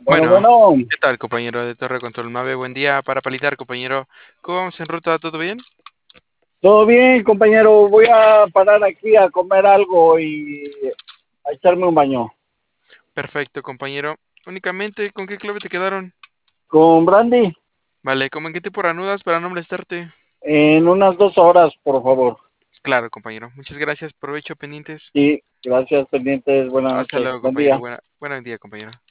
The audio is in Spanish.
Bueno, Bueno, bueno, ¿qué tal, compañero de Torre Control Mave? Buen día para palitar, compañero. ¿Cómo vamos en ruta? ¿Todo bien? todo bien, compañero. Voy a parar aquí a comer algo y a echarme un baño. Perfecto, compañero. Únicamente, ¿con qué clave te quedaron? Con Brandy, Vale, ¿cómo en qué tipo reanudas para no molestarte? en unas 2 horas, por favor. Claro, compañero. Muchas gracias. Provecho pendientes. Sí, gracias, pendientes. Buenas Hasta noches. luego, Buen compañero. día. Buen día, compañero.